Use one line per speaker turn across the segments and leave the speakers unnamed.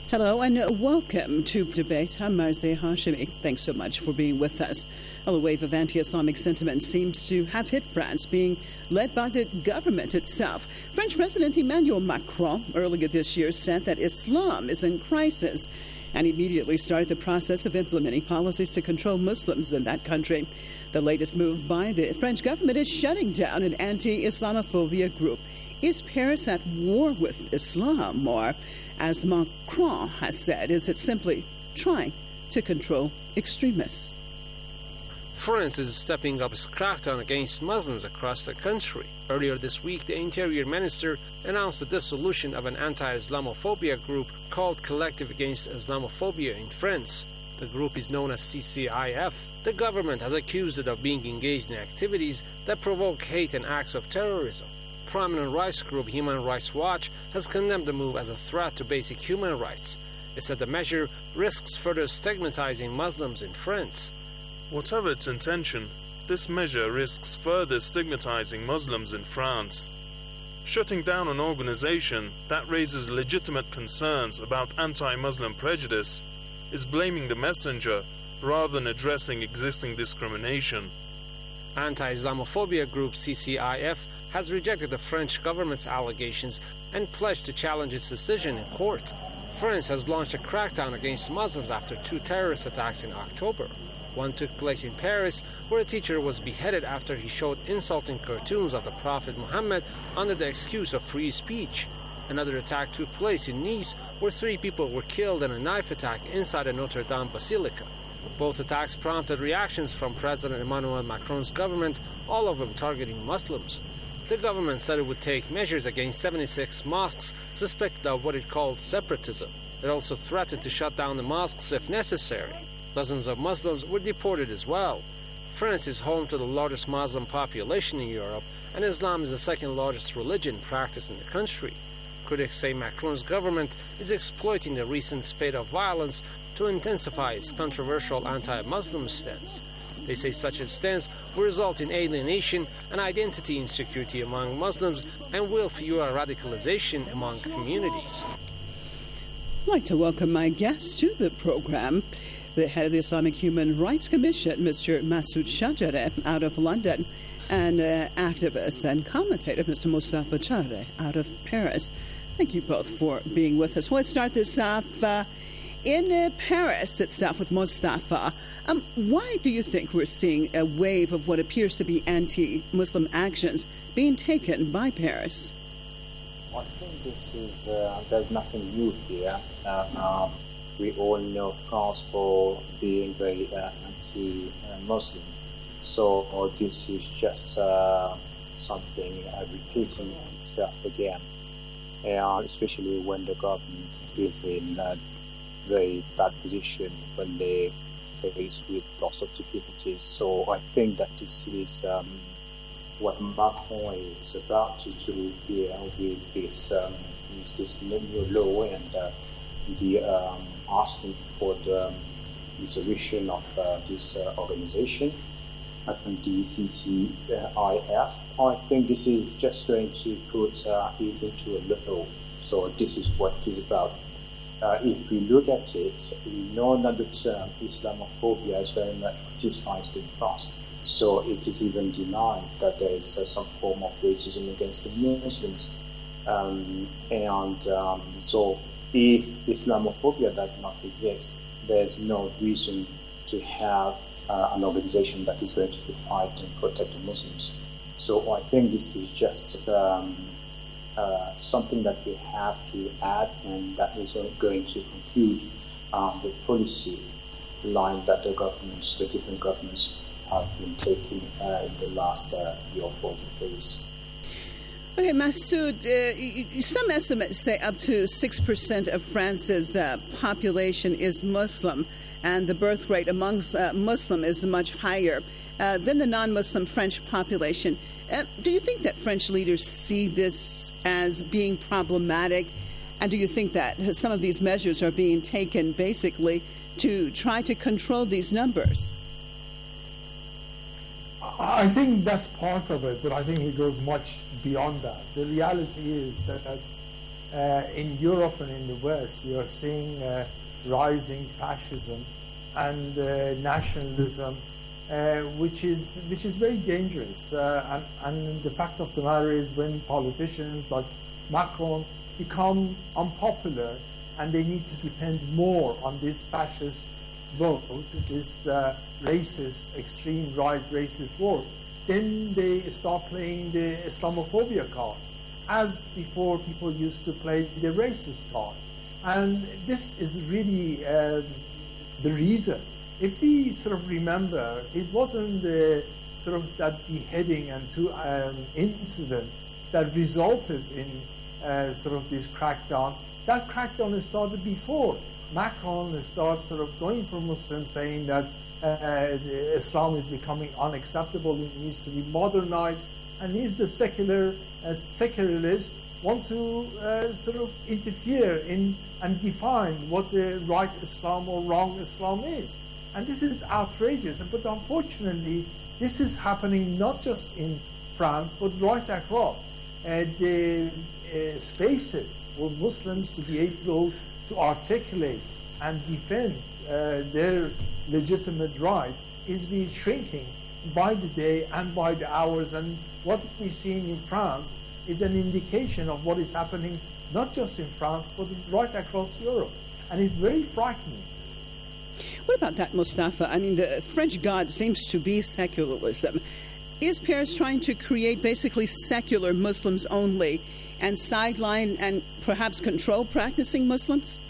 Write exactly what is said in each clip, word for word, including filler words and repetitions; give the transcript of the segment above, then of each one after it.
Hello and welcome to Debate. I'm Marzeh Hashemi. Thanks so much for being with us. Well, a wave of anti-Islamic sentiment seems to have hit France, being led by the government itself. French President Emmanuel Macron earlier this year said that Islam is in crisis and immediately started the process of implementing policies to control Muslims in that country. The latest move by the French government is shutting down an anti-Islamophobia group. Is Paris at war with Islam, or, as Macron has said, is it simply trying to control extremists?
France is stepping up its crackdown against Muslims across the country. Earlier this week, the Interior Minister announced the dissolution of an anti-Islamophobia group called Collective Against Islamophobia in France. The group is known as C C I F. The government has accused it of being engaged in activities that provoke hate and acts of terrorism. Prominent rights group Human Rights Watch has condemned the move as a threat to basic human rights. It said the measure risks further stigmatizing Muslims in France.
Whatever its intention, this measure risks further stigmatizing Muslims in France. Shutting down an organization that raises legitimate concerns about anti-Muslim prejudice is blaming the messenger rather than addressing existing discrimination.
Anti-Islamophobia group C C I F has rejected the French government's allegations and pledged to challenge its decision in court. France has launched a crackdown against Muslims after two terrorist attacks in October. One took place in Paris, where a teacher was beheaded after he showed insulting cartoons of the Prophet Muhammad under the excuse of free speech. Another attack took place in Nice, where three people were killed in a knife attack inside a Notre Dame basilica. Both attacks prompted reactions from President Emmanuel Macron's government, all of them targeting Muslims. The government said it would take measures against seventy-six mosques suspected of what it called separatism. It also threatened to shut down the mosques if necessary. Dozens of Muslims were deported as well. France is home to the largest Muslim population in Europe, and Islam is the second largest religion practiced in the country. Critics say Macron's government is exploiting the recent spate of violence to intensify its controversial anti-Muslim stance. They say such a stance will result in alienation and identity insecurity among Muslims and will fuel radicalization among communities.
I'd like to welcome my guest to the program, the head of the Islamic Human Rights Commission, Mister Masoud Shajareh, out of London, and uh, activist and commentator, Mister Mustafa Chareh, out of Paris. Thank you both for being with us. Well, let's start this off uh, in uh, Paris itself with Mustafa. Um, why do you think we're seeing a wave of what appears to be anti-Muslim actions being taken by Paris?
I think this is, uh, there's nothing new here. Uh, uh, we all know France for being very uh, anti-Muslim. So uh, this is just uh, something uh, repeating itself again. And especially when the government is in a very bad position, when they face with lots of difficulties. So I think that this is um, what Macron is about to do here with this um, this new law and uh, the um, asking for the dissolution of uh, this uh, organization. I think the C C I F. I think this is just going to put uh, it into a law. So this is what it is about. Uh, if we look at it, we know that the term Islamophobia is very much criticized in France. So it is even denied that there is uh, some form of racism against the Muslims. Um, and um, so if Islamophobia does not exist, there's no reason to have uh, an organization that is going to fight and protect the Muslims. So I think this is just um, uh, something that we have to add, and that is going to conclude um, the policy line that the governments, the different governments, have been taking uh, in the last uh, year or forty days.
Okay, Masoud, uh, some estimates say up to six percent of France's uh, population is Muslim, and the birth rate amongst uh, Muslim is much higher uh, than the non-Muslim French population. Uh, do you think that French leaders see this as being problematic? And do you think that some of these measures are being taken basically to try to control these numbers?
I think that's part of it, but I think it goes much beyond that. The reality is that uh, in Europe and in the West, we are seeing uh, rising fascism and uh, nationalism, uh, which is which is very dangerous. Uh, and, and the fact of the matter is, when politicians like Macron become unpopular and they need to depend more on this fascist vote, this uh, racist, extreme right racist vote, then they start playing the Islamophobia card, as before people used to play the racist card. And this is really uh, the reason. If we sort of remember, it wasn't the sort of that beheading and two um, incident that resulted in uh, sort of this crackdown. That crackdown started before. Macron started sort of going for Muslims, saying that uh, Islam is becoming unacceptable, it needs to be modernized, and he's the secular, uh, secularists want to uh, sort of interfere in and define what the right Islam or wrong Islam is. And this is outrageous. But unfortunately, this is happening not just in France, but right across. Uh, the uh, spaces for Muslims to be able to articulate and defend uh, their legitimate right is being shrinking by the day and by the hours. And what we're seeing in France is an indication of what is happening not just in France, but right across Europe. And it's very frightening.
What about that, Mustafa? I mean, the French God seems to be secularism. Is Paris trying to create basically secular Muslims only and sideline and perhaps control practicing Muslims?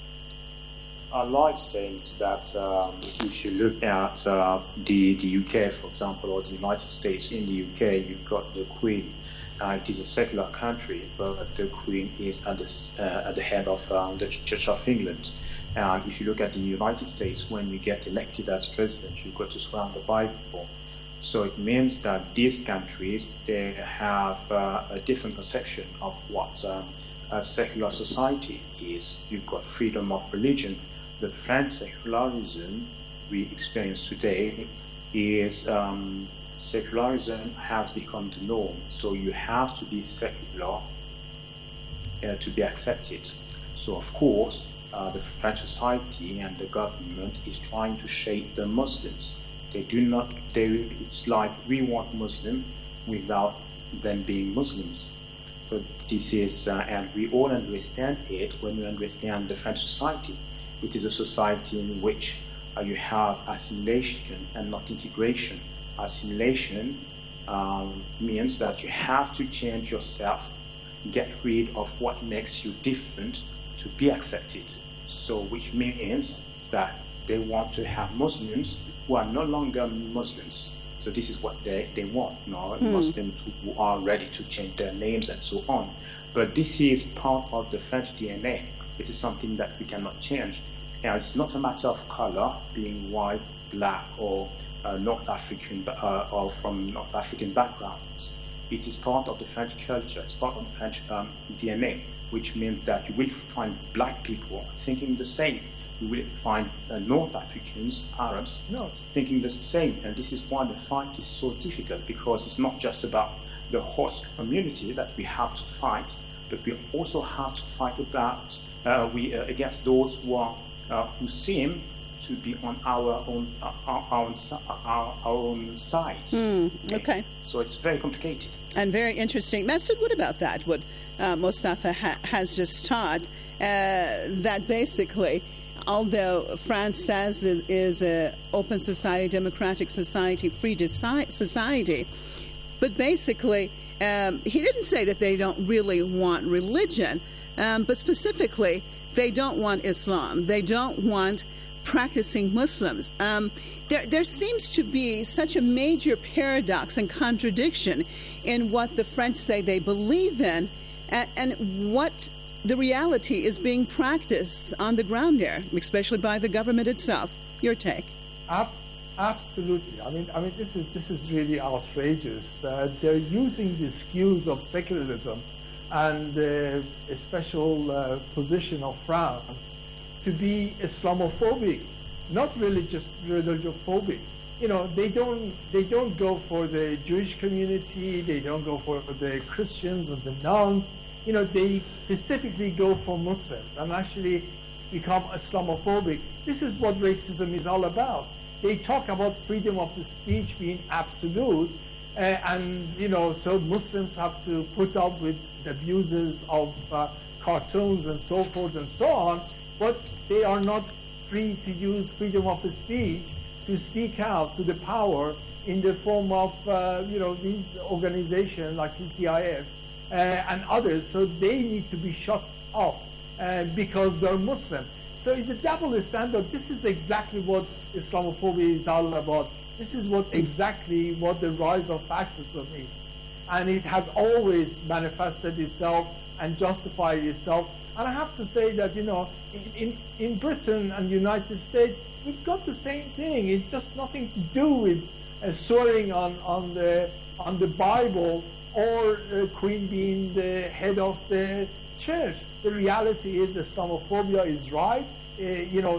I like saying that um, if you look at uh, the, the U K, for example, or the United States, in the U K, you've got the Queen. Uh, it is a secular country, but the Queen is at the, uh, at the head of um, the Church of England. And if you look at the United States, when you get elected as president, you've got to swear on the Bible. So it means that these countries, they have uh, a different conception of what um, a secular society is. You've got freedom of religion. The French secularism we experience today is um, secularism has become the norm. So you have to be secular uh, to be accepted. So of course, uh, the French society and the government is trying to shape the Muslims. They do not, they, it's like we want Muslim without them being Muslims. So this is, uh, and we all understand it when we understand the French society. It is a society in which uh, you have assimilation and not integration. Assimilation um, means that you have to change yourself, get rid of what makes you different to be accepted. So which means that they want to have Muslims who are no longer Muslims. So this is what they, they want, you know, hmm. Muslims who are ready to change their names and so on. But this is part of the French D N A. It is something that we cannot change. And it's not a matter of color, being white, black, or uh, North African, uh, or from North African backgrounds. It is part of the French culture. It's part of the French um, D N A, which means that you will find black people thinking the same. You will find uh, North Africans, Arabs, no, thinking the same. And this is why the fight is so difficult, because it's not just about the host community that we have to fight, but we also have to fight about uh, we uh, against those who are uh, who seem to be on our own uh, our, own, our, our own side.
Mm, okay.
So it's very complicated.
And very interesting. Masood, what about that? What uh, Mustafa ha- has just taught, uh, that basically, although France says is, is an open society, democratic society, free deci- society, but basically um, he didn't say that they don't really want religion, um, but specifically they don't want Islam. They don't want practicing Muslims. Um, there, there seems to be such a major paradox and contradiction in what the French say they believe in and, and what the reality is being practiced on the ground there, especially by the government itself. Your take?
Ab- absolutely. I mean, I mean, this is this is really outrageous. Uh, they're using the excuse of secularism and uh, a special uh, position of France to be Islamophobic, not religious, religionophobic. you know, they don't they don't go for the Jewish community, they don't go for the Christians and the nuns. You know, they specifically go for Muslims and actually become Islamophobic. This is what racism is all about. They talk about freedom of the speech being absolute, uh, and you know, so Muslims have to put up with the abuses of uh, cartoons and so forth and so on, but they are not free to use freedom of the speech to speak out to the power in the form of, uh, you know, these organizations like T C I F uh, and others. So they need to be shut up uh, because they're Muslim. So it's a double standard. This is exactly what Islamophobia is all about. This is what exactly what the rise of fascism is. And it has always manifested itself and justified itself. And I have to say that, you know, in, in, in Britain and United States, we've got the same thing. It's just nothing to do with uh, swearing on, on, the, on the Bible or uh, Queen being the head of the church. The reality is Islamophobia is right. Uh, you know,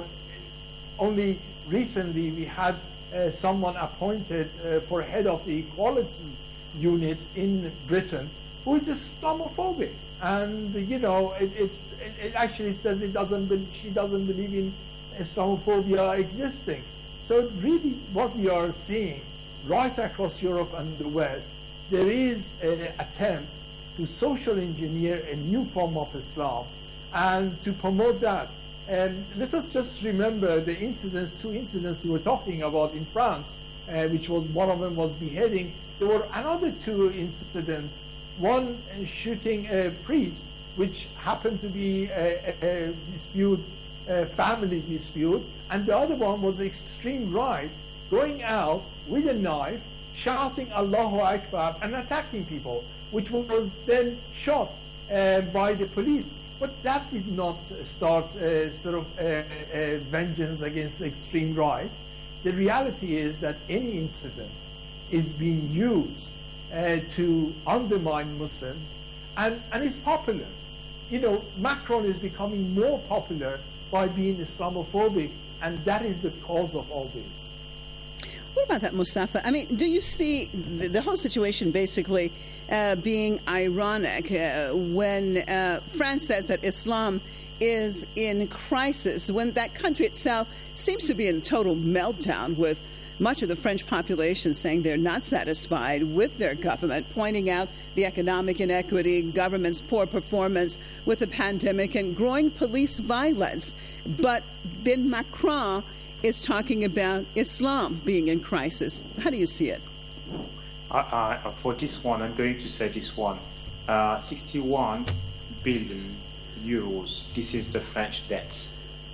only recently we had uh, someone appointed uh, for head of the equality unit in Britain who is Islamophobic. And, you know, it, it's, it, it actually says it doesn't be, she doesn't believe in Islamophobia existing. So really what we are seeing right across Europe and the West, there is an attempt to social engineer a new form of Islam and to promote that. And let us just remember the incidents, two incidents we were talking about in France, uh, which was one of them was beheading. There were another two incidents, one uh, shooting a priest, which happened to be a, a, a dispute, a family dispute, and the other one was extreme right, going out with a knife, shouting Allahu Akbar and attacking people, which was then shot uh, by the police. But that did not start uh, sort of uh, uh, vengeance against extreme right. The reality is that any incident is being used uh, to undermine Muslims, and, and is popular. You know, Macron is becoming more popular by being Islamophobic, and that is the cause of all this.
What about that, Mustafa? I mean, do you see the, the whole situation basically uh, being ironic uh, when uh, France says that Islam is in crisis, when that country itself seems to be in total meltdown, with much of the French population saying they're not satisfied with their government, pointing out the economic inequity, government's poor performance with the pandemic, and growing police violence. But then Macron is talking about Islam being in crisis. How do you see it?
Uh, uh, for this one, I'm going to say this one. Uh, sixty-one billion euros. This is the French debt.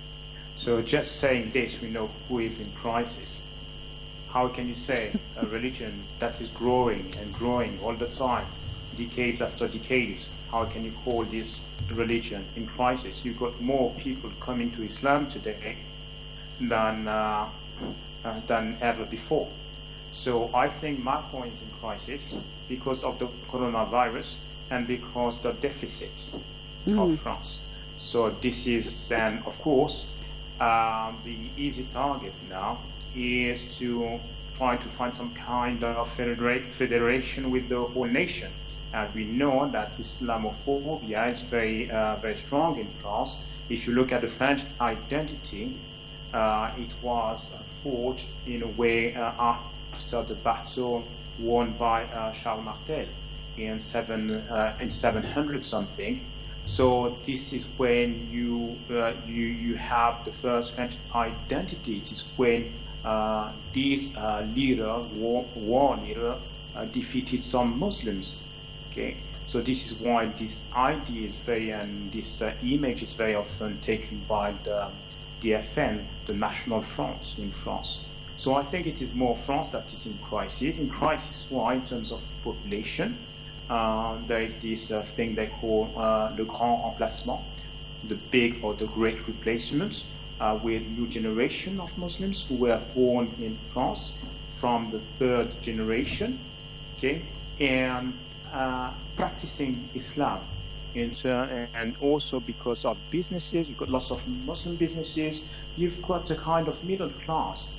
So just saying this, we know who is in crisis. How can you say a religion that is growing and growing all the time, decades after decades, how can you call this religion in crisis? You've got more people coming to Islam today than uh, uh, than ever before. So I think Macron is in crisis because of the coronavirus and because of the deficit mm. of France. So this is, and of course, um, the easy target now is to try to find some kind of federa- federation with the whole nation. And we know that Islamophobia is very, uh, very strong in France. If you look at the French identity, uh, it was uh, forged in a way uh, after the battle won by uh, Charles Martel in seven uh, in seven hundred something. So this is when you uh, you you have the first French identity. It is when Uh, this uh, leader, war, war leader, uh, defeated some Muslims. Okay, so this is why this idea is very, and this uh, image is very often taken by the D F N, the National Front in France. So I think it is more France that is in crisis. In crisis, why? In terms of population, uh, there is this uh, thing they call uh, le grand remplacement, the big or the great replacement. Uh, with new generation of Muslims who were born in France from the third generation, okay, and uh, practicing Islam. And, uh, and also because of businesses, you've got lots of Muslim businesses, you've got a kind of middle class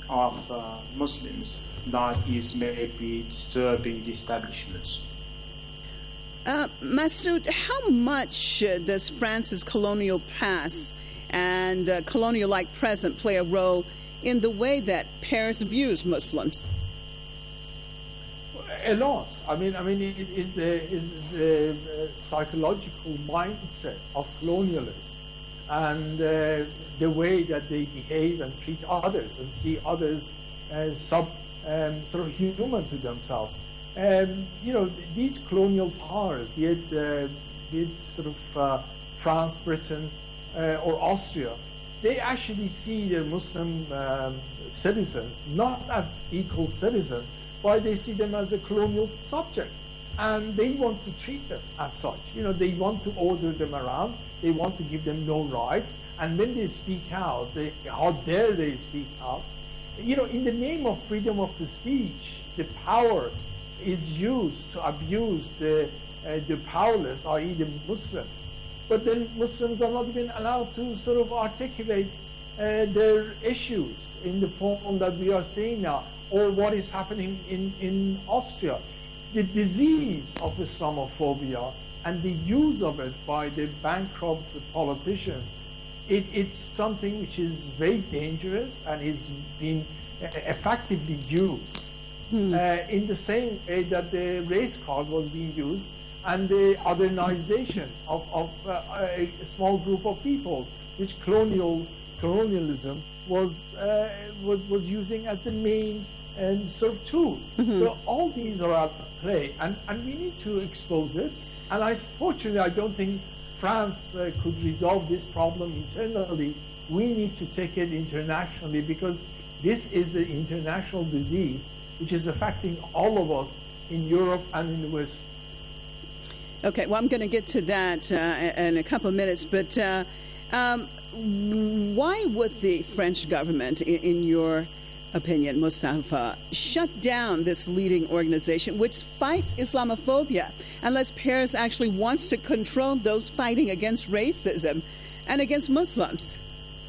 of uh, Muslims that is maybe disturbing the establishments.
Uh, Masoud, how much uh, does France's colonial past and uh, colonial-like present play a role in the way that Paris views Muslims?
A lot. I mean, I mean, it is the is the uh, psychological mindset of colonialists, and uh, the way that they behave and treat others and see others as sub um, sort of human to themselves. Um, you know, these colonial powers, be it, uh, be it sort of uh, France, Britain, uh, or Austria, they actually see the Muslim um, citizens not as equal citizens, but they see them as a colonial subject, and they want to treat them as such. You know, they want to order them around, they want to give them no rights, and when they speak out, they, how dare they speak out? You know, in the name of freedom of the speech, the power is used to abuse the, uh, the powerless, that is the Muslims. But then Muslims are not even allowed to sort of articulate uh, their issues in the form that we are seeing now, or what is happening in, in Austria. The disease of Islamophobia and the use of it by the bankrupt politicians, it, it's something which is very dangerous and is being effectively used. Hmm. Uh, in the same way that the race card was being used, and the modernization of, of uh, a small group of people, which colonial colonialism was uh, was was using as the main um, sort of tool. Mm-hmm. So all these are at play, and, and we need to expose it. And I, fortunately, I don't think France uh, could resolve this problem internally. We need to take it internationally, because this is an international disease which is affecting all of us in Europe and in the West.
Okay, well, I'm going to get to that uh, in a couple of minutes, but uh, um, why would the French government, in, in your opinion, Mustafa, shut down this leading organization which fights Islamophobia, unless Paris actually wants to control those fighting against racism and against Muslims?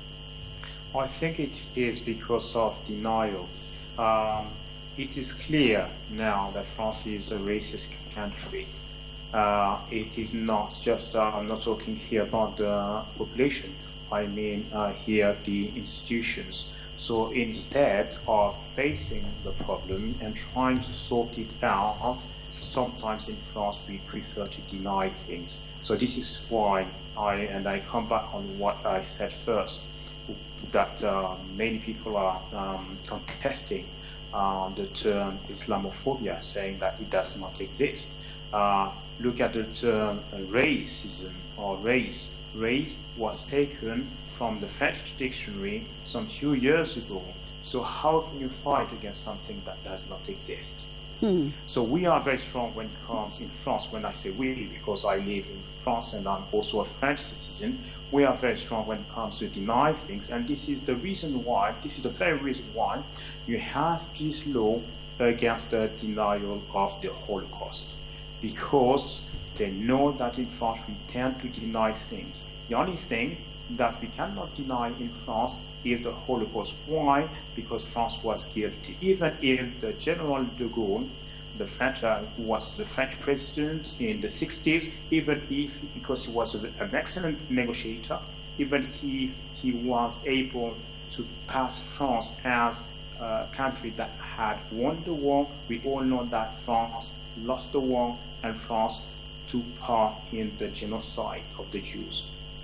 I think it is because of denial. Um, it is clear now that France is a racist country. Uh, it is not just, uh, I'm not talking here about the population, I mean uh, here the institutions. So instead of facing the problem and trying to sort it out, sometimes in France we prefer to deny things. So this is why I, and I come back on what I said first, that uh, many people are um, contesting uh, the term Islamophobia, saying that it does not exist. Uh, look at the term uh, racism or race. Race was taken from the French dictionary some few years ago. So how can you fight against something that does not exist? Hmm. So we are very strong when it comes in France. When I say we, because I live in France and I'm also a French citizen, we are very strong when it comes to deny things. And this is the reason why, this is the very reason why you have this law against the denial of the Holocaust. Because they know that in France we tend to deny things. The only thing that we cannot deny in France is the Holocaust. Why? Because France was guilty. Even if the General de Gaulle, the French, uh, who was the French president in the sixties, even if, because he was an excellent negotiator, even if he was able to pass France as a country that had won the war, we all know that France lost the war and France took part in the genocide of the Jews.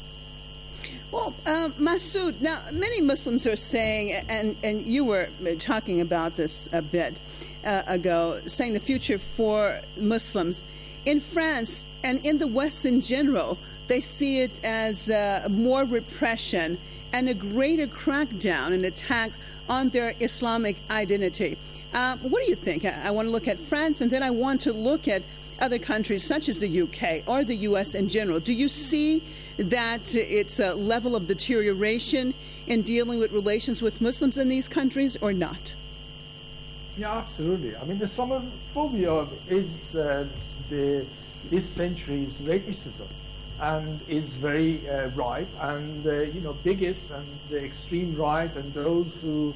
Well, um, Masoud, now many Muslims are saying, and, and you were talking about this a bit uh, ago, saying the future for Muslims in France and in the West in general, they see it as uh, more repression and a greater crackdown and attack on their Islamic identity. Uh, what do you think? I, I want to look at France, and then I want to look at other countries such as the U K or the U S in general. Do you see that it's a level of deterioration in dealing with relations with Muslims in these countries or not?
Yeah, absolutely. I mean, Islamophobia is uh, the, this century's racism and is very uh, right, and uh, you know, bigots and the extreme right and those who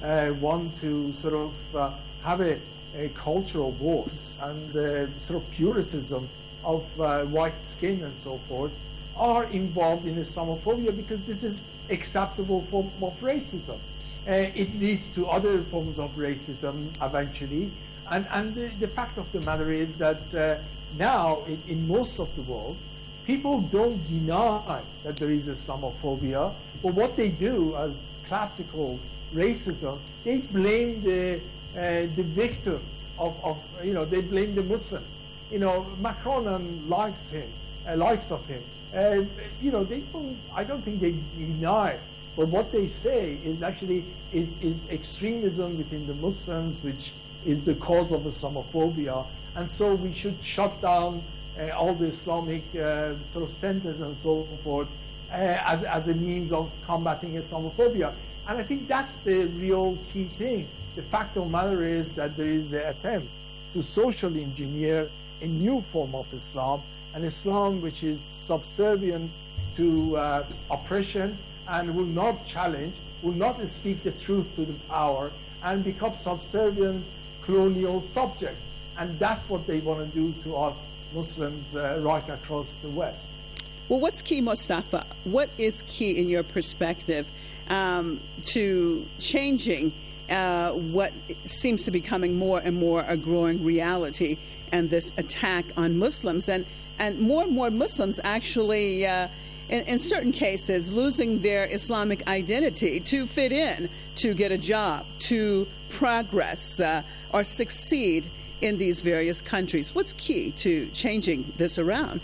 uh, want to sort of uh, have a, a cultural wars and uh, sort of puritanism of uh, white skin and so forth are involved in Islamophobia, because this is acceptable form of racism. Uh, it leads to other forms of racism eventually. And, and the, the fact of the matter is that uh, now in, in most of the world, people don't deny that there is Islamophobia, but what they do as classical racism, they blame the uh, the victims of, of, you know, they blame the Muslims. You know, Macron likes him, uh, likes of him. Uh, you know, they don't, I don't think they deny, but what they say is actually is, is extremism within the Muslims, which is the cause of Islamophobia, and so we should shut down uh, all the Islamic uh, sort of centers and so forth uh, as, as a means of combating Islamophobia. And I think that's the real key thing. The fact of the matter is that there is an attempt to socially engineer a new form of Islam, an Islam which is subservient to uh, oppression and will not challenge, will not speak the truth to the power, and become subservient colonial subject. And that's what they want to do to us Muslims uh, right across the West.
Well, what's key, Mustafa? What is key in your perspective um, to changing uh, what seems to be becoming more and more a growing reality and this attack on Muslims? And, and more and more Muslims actually, uh, in, in certain cases, losing their Islamic identity to fit in, to get a job, to progress uh, or succeed in these various countries. What's key to changing this around?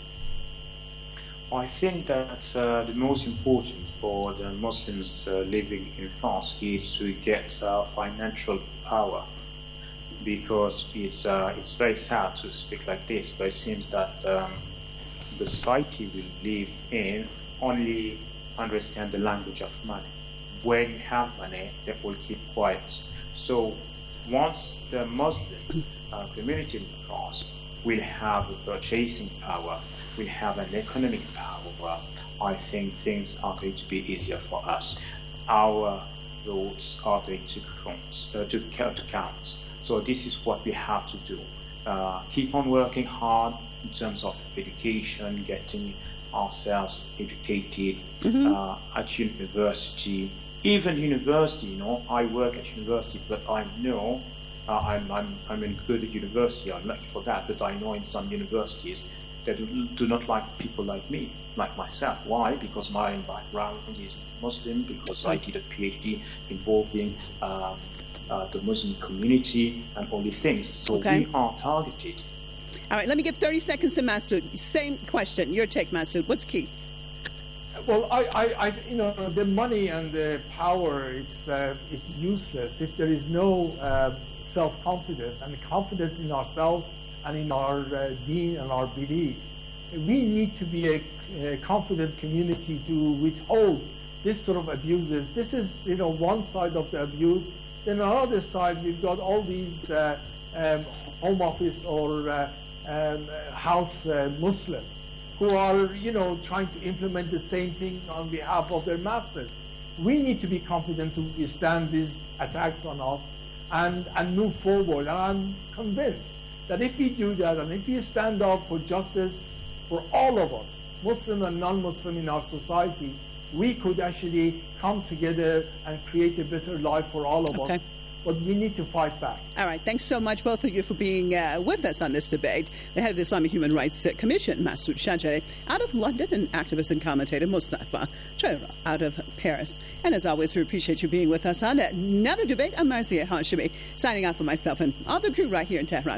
I think that uh, the most important for the Muslims uh, living in France is to get uh, financial power, because it's uh, it's very sad to speak like this, but it seems that um, the society we live in only understand the language of money. When you have money, they will keep quiet. So once the Muslim uh, community in France will have a purchasing power, will have an economic power, I think things are going to be easier for us. Our votes are going to count. Uh, to, to count. So this is what we have to do. Uh, keep on working hard in terms of education, getting ourselves educated mm-hmm. uh, at university. Even university, you know, I work at university, but I know uh, I'm, I'm, I'm in good university. I'm lucky for that, but I know in some universities that do not like people like me, like myself. Why? Because my background is Muslim, because I did a PhD involving uh, uh, the Muslim community and all these things. So okay. we are targeted.
All right, let me give thirty seconds to Masood. Same question. Your take, Masood. What's key?
Well, I, I, I, you know, the money and the power, it's, uh, it's useless if there is no uh, self-confidence and confidence in ourselves and in our uh, deen and our belief. We need to be a, a confident community to withhold this sort of abuses. This is, you know, one side of the abuse. Then on the other side, we've got all these uh, um, home office or uh, um, house uh, Muslims who are, you know, trying to implement the same thing on behalf of their masters. We need to be confident to withstand these attacks on us and, and move forward. And I'm convinced that if we do that and if we stand up for justice for all of us, Muslim and non-Muslim in our society, we could actually come together and create a better life for all of okay. us. But we need to fight back.
All right. Thanks so much, both of you, for being uh, with us on this debate. The head of the Islamic Human Rights Commission, Masood Shajari, out of London, and activist and commentator Mustafa Chayra out of Paris. And as always, we appreciate you being with us on another debate. I'm Marzieh Hashemi, signing out for myself and all the crew right here in Tehran.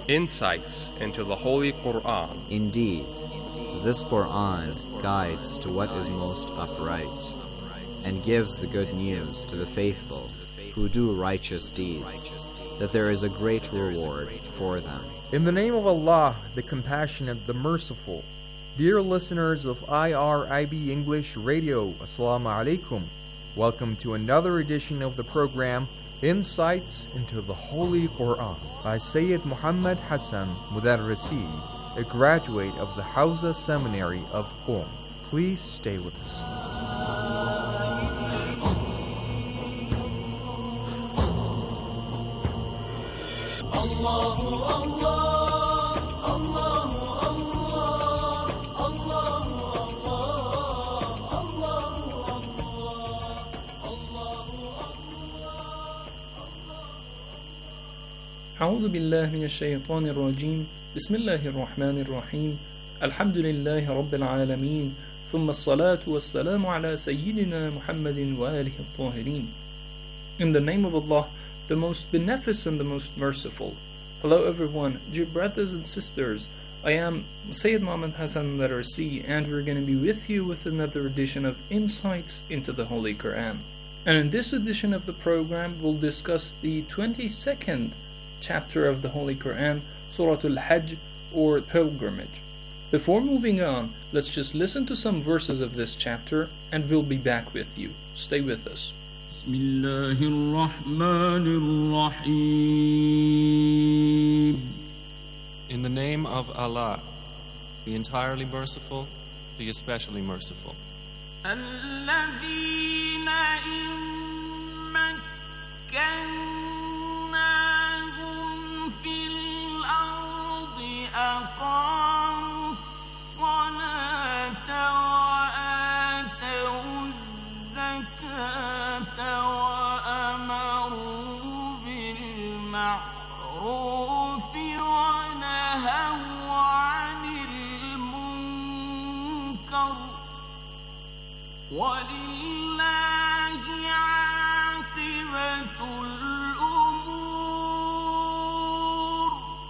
Insights into the Holy Quran.
Indeed, this Quran guides to what is most upright, and gives the good news to the faithful who do righteous deeds, that there is a great reward for them.
In the name of Allah, the Compassionate, the Merciful. Dear listeners of I R I B English Radio, Assalamu alaikum. Welcome to another edition of the program Insights into the Holy Quran by Sayyid Muhammad Hassan Mudarrisi, a graduate of the Hawza Seminary of Qom. Please stay with us. Allahu Allah, Allahu Allah, Allahu Allah, Allahu Allah,
أعوذ بالله من الشيطان الرجيم بسم الله الرحمن الرحيم الحمد لله رب العالمين ثم الصلاة والسلام على سيدنا محمد وآله الطاهرين. In the name of Allah, the most beneficent, the most merciful. Hello everyone, dear brothers and sisters. I am Sayyid Muhammad Hassan Mudarrisi, and we're going to be with you with another edition of Insights into the Holy Quran. And in this edition of the program, we'll discuss the twenty-second chapter of the Holy Quran, Surah Al-Hajj, or Pilgrimage. Before moving on, let's just listen to some verses of this chapter, and we'll be back with you. Stay with us.
In the name of Allah, the entirely merciful, the especially merciful. الذين إن مكناهم في الأرض أقاموا الصلاة وآتوا الزكاة وأمروا بالمعروف ونهوا عن المنكر ولله عاقبة الأمور.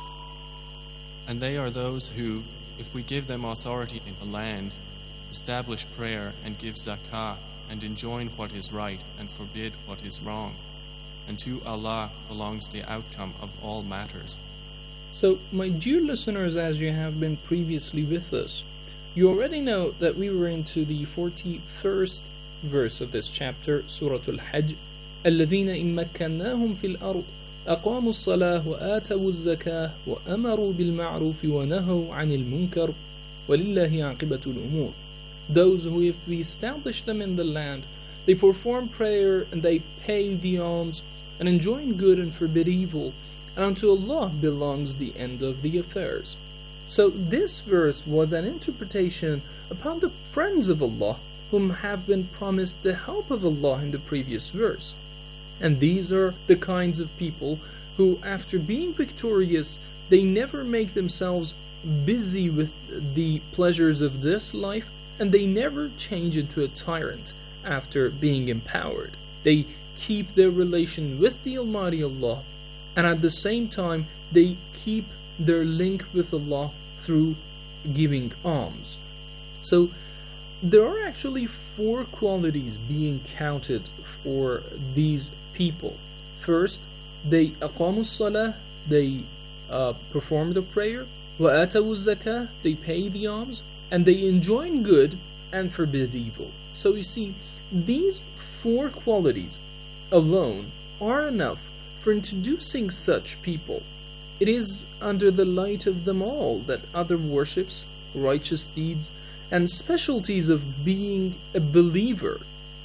And they are those who, if we give them authority in the land, establish prayer and give zakah and enjoin what is right and forbid what is wrong. And to Allah belongs the outcome of all matters.
So, my dear listeners, as you have been previously with us, you already know that we were into the forty-first verse of this chapter, Surah Al-Hajj. الَّذِينَ إِن مَّكَّنَّاهُمْ فِي الْأَرْضِ أَقَامُوا الصَّلَاةَ وَآتَوُا الزَّكَاةَ وَأَمَرُوا بِالْمَعْرُوفِ وَنَهَوْا عَنِ الْمُنكَرِ وَلِلَّهِ عَاقِبَةُ الْأُمُورِ. Those who, if we establish them in the land, they perform prayer and they pay the alms and enjoin good and forbid evil, and unto Allah belongs the end of the affairs. So this verse was an interpretation upon the friends of Allah whom have been promised the help of Allah in the previous verse. And these are the kinds of people who, after being victorious, they never make themselves busy with the pleasures of this life, and they never change into a tyrant after being empowered. They keep their relation with the Almighty Allah, and at the same time they keep their link with Allah through giving alms. So there are actually four qualities being counted for these people. First, they aqamu salah, they uh, perform the prayer, wa atawu zakah, they pay the alms, and they enjoin good and forbid evil. So you see, these four qualities alone are enough for introducing such people. It is under the light of them all that other worships, righteous deeds, and specialties of being a believer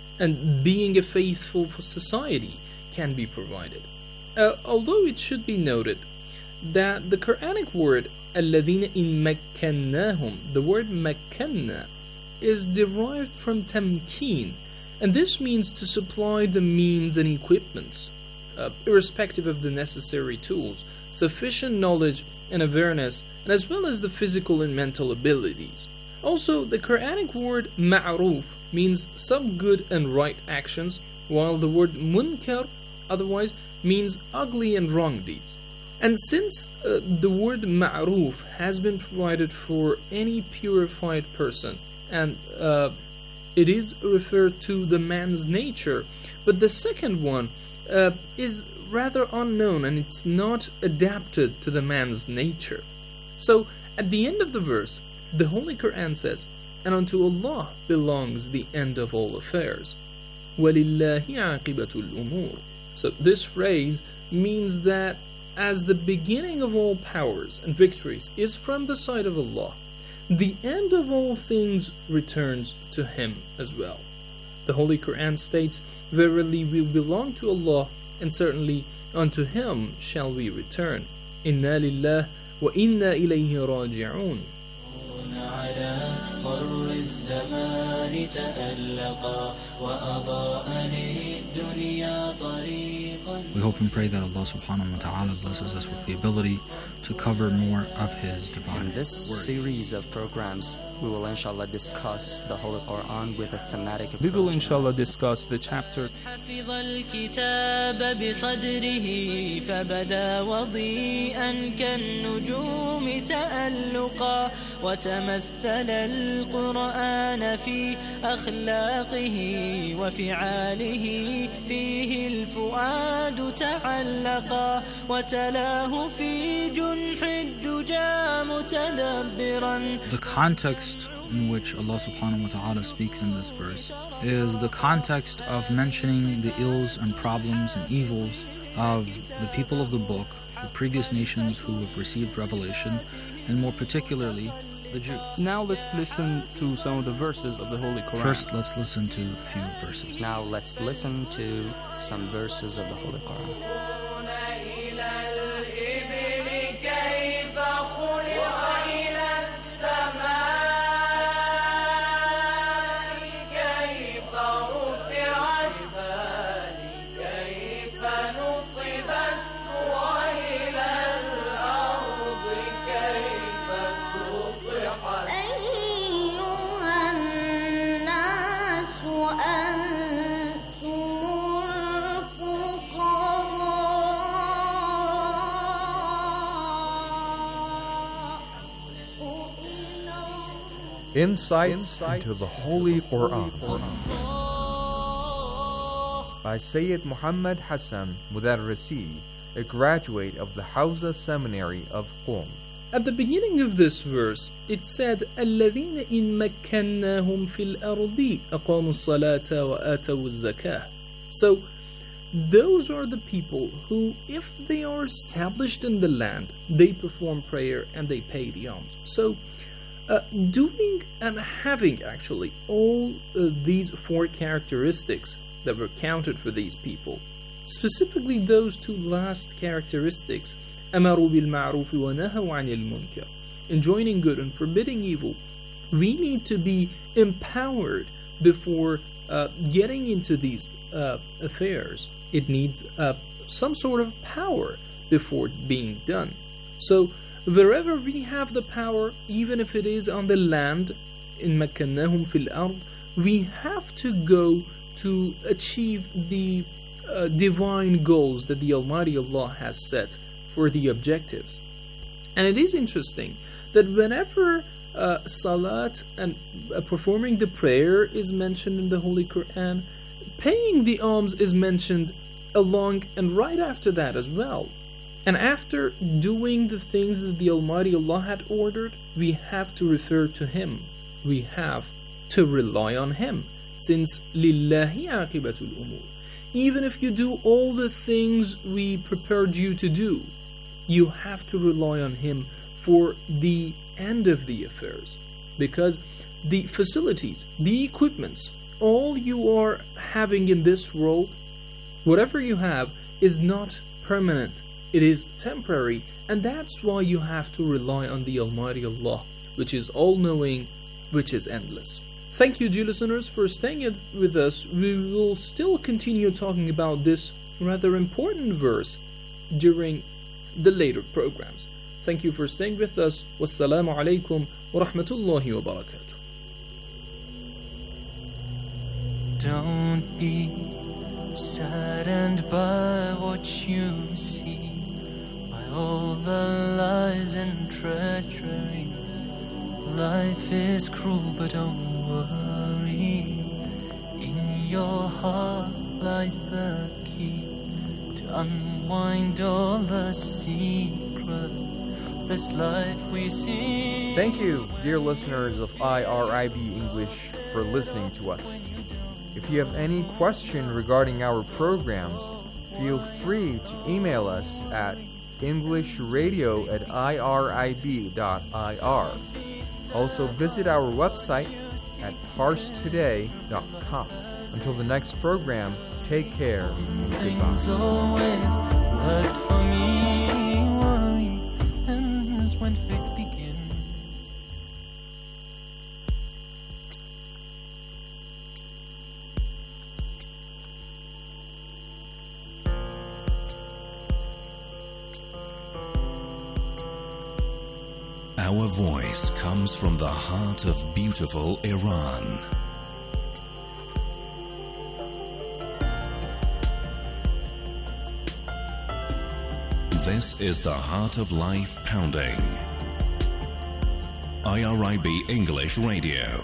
and being a faithful for society can be provided. Uh, although it should be noted that the Quranic word الَّذِينَ إِن مَكَّنَّاهُمْ, the word makkanna, is derived from tamkeen, and this means to supply the means and equipments, uh, irrespective of the necessary tools, sufficient knowledge and awareness, and as well as the physical and mental abilities. Also, the Quranic word ma'ruf means some good and right actions, while the word munkar otherwise means ugly and wrong deeds. And since uh, the word ma'ruf has been provided for any purified person, and uh, it is referred to the man's nature, but the second one uh, is rather unknown and it's not adapted to the man's nature. So at the end of the verse, the Holy Quran says, and unto Allah belongs the end of all affairs. وَلِلَّهِ عَاقِبَةُ الْأُمُورِ. So this phrase means that as the beginning of all powers and victories is from the side of Allah, the end of all things returns to Him as well. The Holy Quran states, verily we belong to Allah, and certainly unto Him shall we return. Inna lillah wa inna ilayhi raji'un.
We hope and pray that Allah subhanahu wa ta'ala blesses us with the ability to cover more of His divine
In this
word.
series of programs, we will inshallah discuss the Holy Quran with a thematic approach.
We will inshallah discuss the chapter
حفظ الكتاب بصدره فبدا وضيئا كالنجوم تألقا وتمثل القرآن في أخلاقه وفعاله فيه الفؤاد تعلقا وتلاه في جنح الدجى متدبرا.
The context in which Allah subhanahu wa ta'ala speaks in this verse is the context of mentioning the ills and problems and evils of the people of the book, the previous nations who have received revelation, and more particularly the Jews.
Now let's listen to some of the verses of the Holy Quran.
First, let's listen to a few verses.
Now let's listen to some verses of the Holy Quran.
Insights into the Holy Quran by Sayyid Muhammad Hassan Mudarrisi, a graduate of the Hawza Seminary of Qom.
At the beginning of this verse, it said, الَّذِينَ إِن مَكَّنَّاهُمْ فِي الْأَرْضِ أَقَامُوا الصَّلَاةَ وَآتَوُا الزَّكَاةَ. So, those are the people who, if they are established in the land, they perform prayer and they pay the alms. So, Uh, doing and having actually all uh, these four characteristics that were counted for these people, specifically those two last characteristics, أَمَرُوا بِالْمَعْرُوفِ وَنَهَوْا عَنِ الْمُنْكَرِ, enjoining good and forbidding evil, we need to be empowered before uh, getting into these uh, affairs. It needs uh, some sort of power before being done. So, wherever we have the power, even if it is on the land, in مَكَّنَّاهُمْ فِي الْأَرْضِ, we have to go to achieve the uh, divine goals that the Almighty Allah has set for the objectives. And it is interesting that whenever uh, salat and uh, performing the prayer is mentioned in the Holy Quran, paying the alms is mentioned along and right after that as well. And after doing the things that the Almighty Allah had ordered, we have to refer to Him. We have to rely on Him, since لِلَّهِ عَاقِبَةُ الْأُمُورِ. Even if you do all the things we prepared you to do, you have to rely on Him for the end of the affairs. Because the facilities, the equipments, all you are having in this world, whatever you have, is not permanent. It is temporary, and that's why you have to rely on the Almighty Allah, which is all-knowing, which is endless. Thank you, dear listeners, for staying with us. We will still continue talking about this rather important verse during the later programs. Thank you for staying with us. Wassalamu alaikum wa rahmatullahi wa barakatuh.
Don't be saddened by what you see. all the lies and treachery. Life is cruel, but don't worry. In your heart lies the key to unwind all the secrets. This life we see.
Thank you, dear listeners of I R I B English, for listening to us. If you have any question regarding our programs, feel free to email us at englishradio at irib dot I R. Also visit our website at parse today dot com. Until the next program, take care and
Things
goodbye.
always worked for me. Worry ends when faith begins.
Our voice comes from the heart of beautiful Iran. This is the Heart of Life Pounding. I R I B English Radio.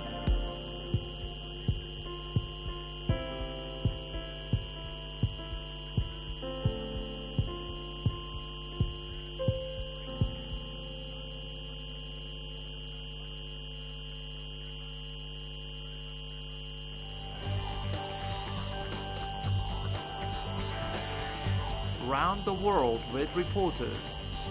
Round the world with reporters.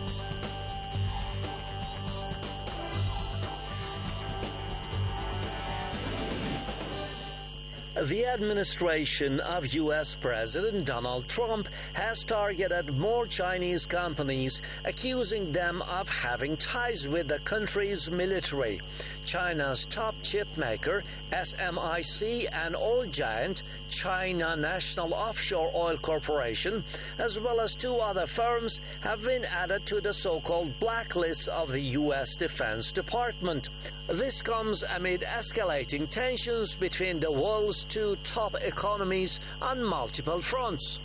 The administration of U S President Donald Trump has targeted more Chinese companies, accusing them of having ties with the country's military. China's top chip maker, S M I C, and oil giant, China National Offshore Oil Corporation, as well as two other firms, have been added to the so-called blacklist of the U S Defense Department. This comes amid escalating tensions between the world's two top economies on multiple fronts.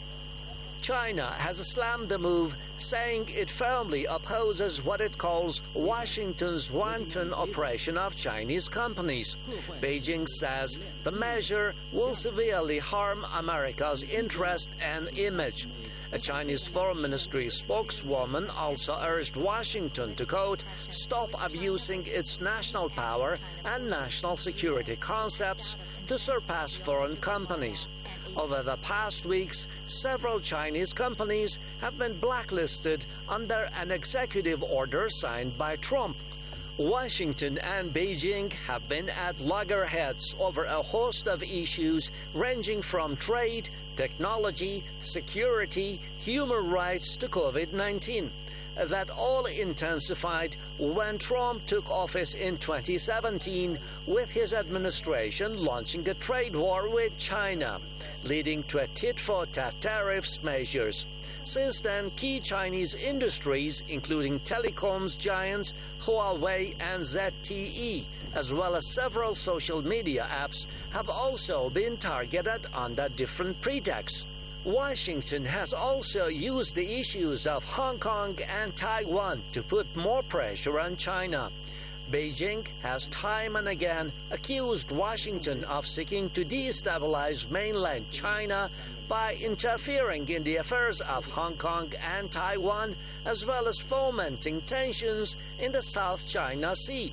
China has slammed the move, saying it firmly opposes what it calls Washington's wanton oppression of Chinese companies. Beijing says the measure will severely harm America's interest and image. A Chinese Foreign Ministry spokeswoman also urged Washington to, quote, stop abusing its national power and national security concepts to surpass foreign companies. Over the past weeks, several Chinese companies have been blacklisted under an executive order signed by Trump. Washington and Beijing have been at loggerheads over a host of issues ranging from trade, technology, security, human rights to COVID nineteen. That all intensified when Trump took office in twenty seventeen, with his administration launching a trade war with China, leading to a tit-for-tat tariffs measures. Since then, key Chinese industries, including telecoms giants Huawei and Z T E, as well as several social media apps, have also been targeted under different pretexts. Washington has also used the issues of Hong Kong and Taiwan to put more pressure on China. Beijing has time and again accused Washington of seeking to destabilize mainland China by interfering in the affairs of Hong Kong and Taiwan, as well as fomenting tensions in the South China Sea.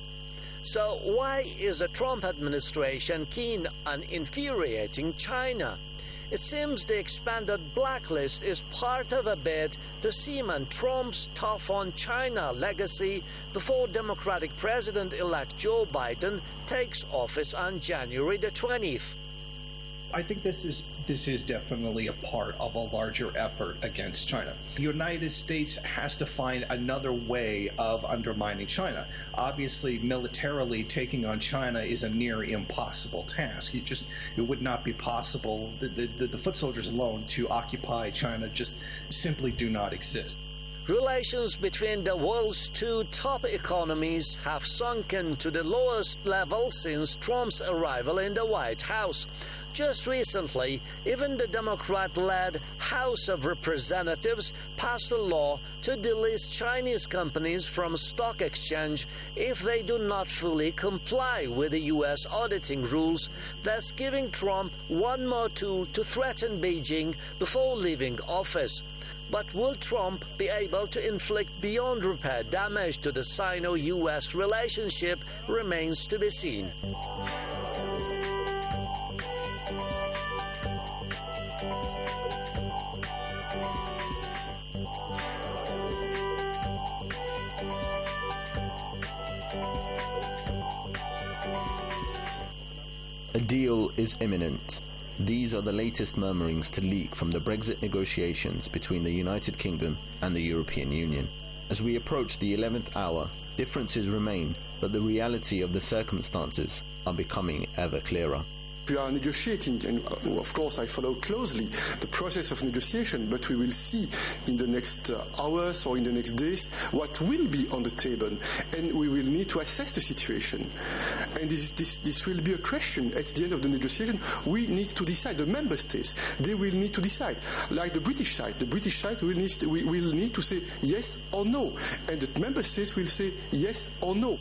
So why is the Trump administration keen on infuriating China? It seems the expanded blacklist is part of a bid to cement Trump's tough-on-China legacy before Democratic President-elect Joe Biden takes office on January the twentieth.
I think this is this is definitely a part of a larger effort against China. The United States has to find another way of undermining China. Obviously, militarily taking on China is a near impossible task. You just it would not be possible. The, the, the foot soldiers alone to occupy China just simply do not exist.
Relations between the world's two top economies have sunken to the lowest level since Trump's arrival in the White House. Just recently, even the Democrat-led House of Representatives passed a law to delist Chinese companies from stock exchange if they do not fully comply with the U S auditing rules, thus giving Trump one more tool to threaten Beijing before leaving office. But will Trump be able to inflict beyond repair damage to the Sino-U S relationship remains to be seen.
A deal is imminent. These are the latest murmurings to leak from the Brexit negotiations between the United Kingdom and the European Union. As we approach the eleventh hour, differences remain, but the reality of the circumstances are becoming ever clearer.
We are negotiating, and of course I follow closely the process of negotiation, but we will see in the next uh, hours or in the next days what will be on the table, and we will need to assess the situation. And this, this, this will be a question at the end of the negotiation. We need to decide, the member states, they will need to decide. Like the British side, the British side will need, we will need to say yes or no, and the member states will say yes or no.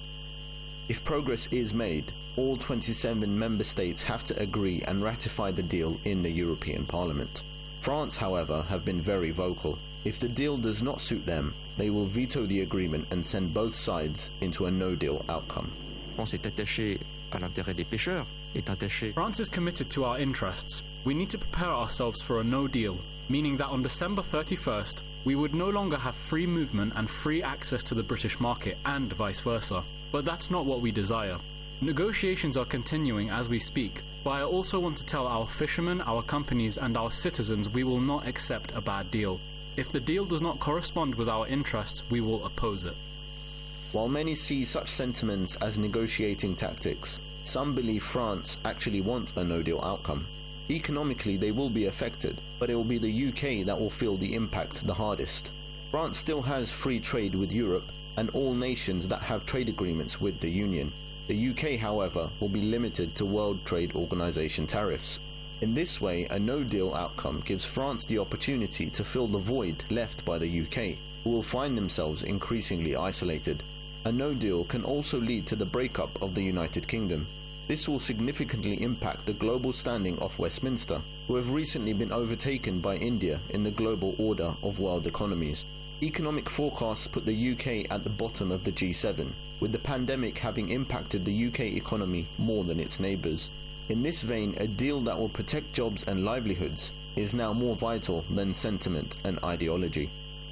If progress is made, all twenty-seven member states have to agree and ratify the deal in the European Parliament. France, however, have been very vocal. If the deal does not suit them, they will veto the agreement and send both sides into a no-deal outcome.
France est attachée à l'intérêt des pêcheurs, est attachée.
France is committed to our interests. We need to prepare ourselves for a no-deal, meaning that on December thirty-first, we would no longer have free movement and free access to the British market and vice versa. But that's not what we desire. Negotiations are continuing as we speak, but I also want to tell our fishermen, our companies and our citizens we will not accept a bad deal. If the deal does not correspond with our interests, we will oppose it.
While many see such sentiments as negotiating tactics, some believe France actually want a no-deal outcome. Economically, they will be affected, but it will be the U K that will feel the impact the hardest. France still has free trade with Europe and all nations that have trade agreements with the Union. The U K, however, will be limited to World Trade Organization tariffs. In this way, a no-deal outcome gives France the opportunity to fill the void left by the U K, who will find themselves increasingly isolated. A no-deal can also lead to the breakup of the United Kingdom. This will significantly impact the global standing of Westminster, who have recently been overtaken by India in the global order of world economies. Economic forecasts put the U K at the bottom of the G seven, with the pandemic having impacted the U K economy more than its neighbours. In this vein, a deal that will protect jobs and livelihoods is now more vital than sentiment and ideology.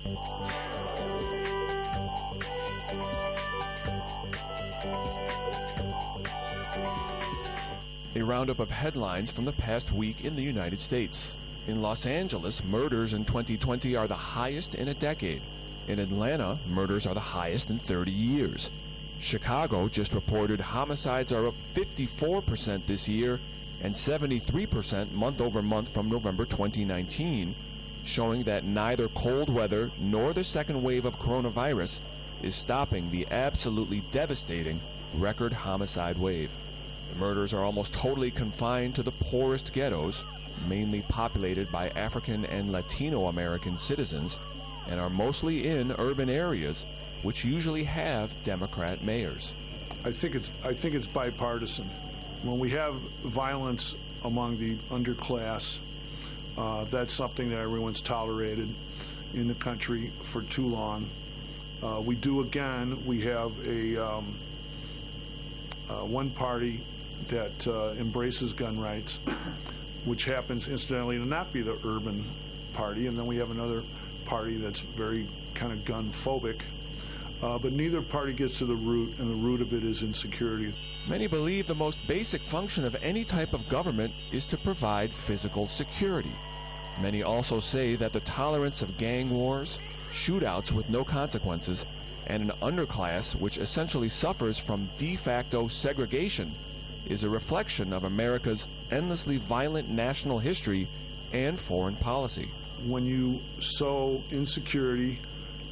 A roundup of headlines from the past week in the United States. In Los Angeles, murders in twenty twenty are the highest in a decade. In Atlanta, murders are the highest in thirty years. Chicago just reported homicides are up fifty-four percent this year and seventy-three percent month over month from November twenty nineteen, showing that neither cold weather nor the second wave of coronavirus is stopping the absolutely devastating record homicide wave. The murders are almost totally confined to the poorest ghettos, mainly populated by African and Latino American citizens, and are mostly in urban areas, which usually have Democrat mayors.
I think it's I think it's bipartisan. When we have violence among the underclass, uh, that's something that everyone's tolerated in the country for too long. Uh, we do again. We have a um, uh, one party that uh, embraces gun rights, which happens incidentally to not be the urban party, and then we have another party that's very kind of gun phobic. Uh, but neither party gets to the root, and the root of it is insecurity.
Many believe the most basic function of any type of government is to provide physical security. Many also say that the tolerance of gang wars, shootouts with no consequences, and an underclass which essentially suffers from de facto segregation is a reflection of America's endlessly violent national history and foreign policy.
When you sow insecurity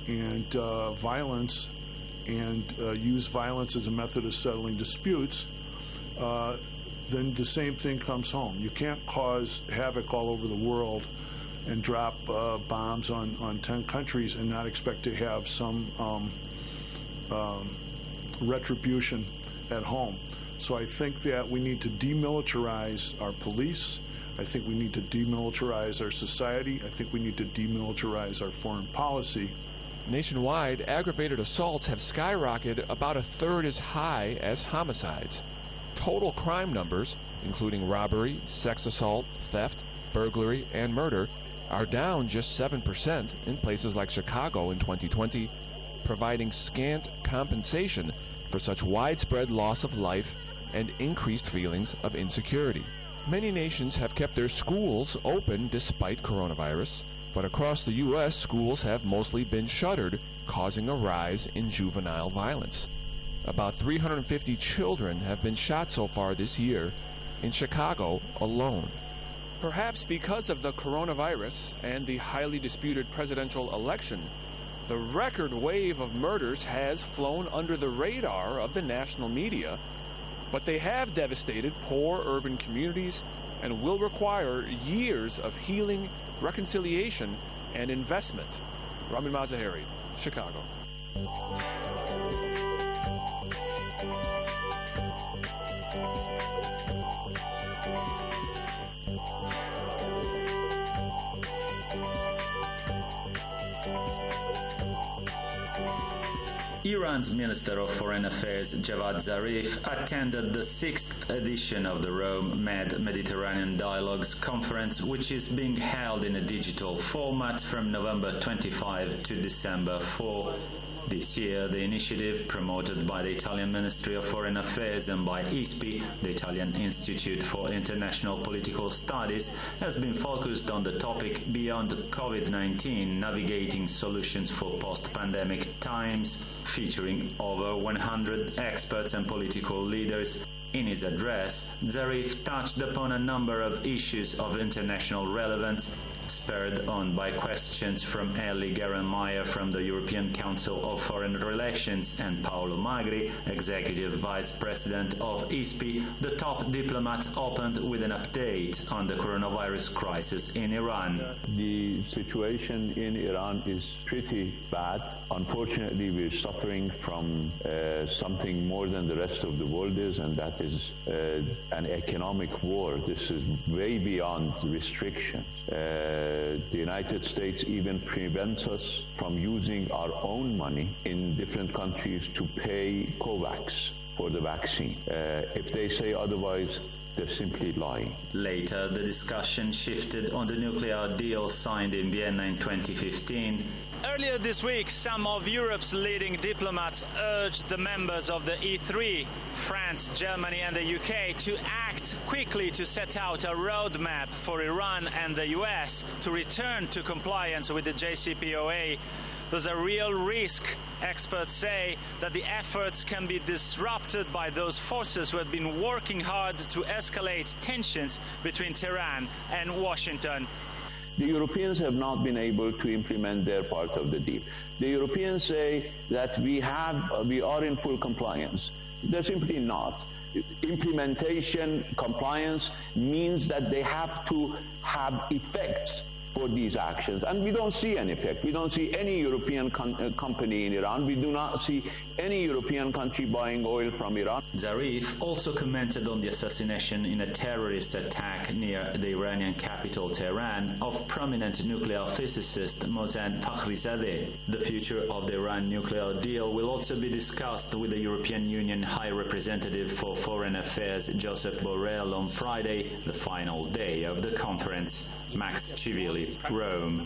and uh, violence and uh, use violence as a method of settling disputes, uh, then the same thing comes home. You can't cause havoc all over the world and drop uh, bombs on, on ten countries and not expect to have some um, um, retribution at home. So I think that we need to demilitarize our police. I think we need to demilitarize our society. I think we need to demilitarize our foreign policy.
Nationwide, aggravated assaults have skyrocketed about a third as high as homicides. Total crime numbers, including robbery, sex assault, theft, burglary, and murder, are down just seven percent in places like Chicago in twenty twenty, providing scant compensation for such widespread loss of life and increased feelings of insecurity. Many nations have kept their schools open despite coronavirus, but across the U S, schools have mostly been shuttered, causing a rise in juvenile violence. About three hundred fifty children have been shot so far this year in Chicago alone. Perhaps because of the coronavirus and the highly disputed presidential election, the record wave of murders has flown under the radar of the national media, but they have devastated poor urban communities and will require years of healing, reconciliation, and investment. Ramin Mazaheri, Chicago.
Iran's Minister of Foreign Affairs Javad Zarif attended the sixth edition of the Rome-Med Mediterranean Dialogues Conference, which is being held in a digital format from November twenty-fifth to December fourth. This year, the initiative, promoted by the Italian Ministry of Foreign Affairs and by I S P I, the Italian Institute for International Political Studies, has been focused on the topic Beyond COVID nineteen, Navigating Solutions for Post-Pandemic Times, featuring over one hundred experts and political leaders. In his address, Zarif touched upon a number of issues of international relevance, spurred on by questions from Elly Gerenmeyer from the European Council of Foreign Relations and Paolo Magri, Executive Vice President of I S P I. The top diplomat opened with an update on the coronavirus crisis in Iran.
The situation in Iran is pretty bad. Unfortunately, we're suffering from uh, something more than the rest of the world is, and that is uh, an economic war. This is way beyond restrictions. Uh, the United States even prevents us from using our own money in different countries to pay COVAX for the vaccine. Uh, if they say otherwise, they're simply lying.
Later, the discussion shifted on the nuclear deal signed in Vienna in twenty fifteen. Earlier this week, some of Europe's leading diplomats urged the members of the E three, France, Germany and the U K, to act quickly to set out a roadmap for Iran and the U S to return to compliance with the J C P O A. There's a real risk, experts say, that the efforts can be disrupted by those forces who have been working hard to escalate tensions between Tehran and Washington.
The Europeans have not been able to implement their part of the deal. The Europeans say that we have, we are in full compliance. They're simply not. Implementation, compliance means that they have to have effects for these actions. And we don't see an effect. We don't see any European com- uh, company in Iran. We do not see any European country buying oil from Iran.
Zarif also commented on the assassination in a terrorist attack near the Iranian capital Tehran of prominent nuclear physicist Mohsen Fakhrizadeh. The future of the Iran nuclear deal will also be discussed with the European Union High Representative for Foreign Affairs Josep Borrell on Friday, the final day of the conference. Max Civili, Rome.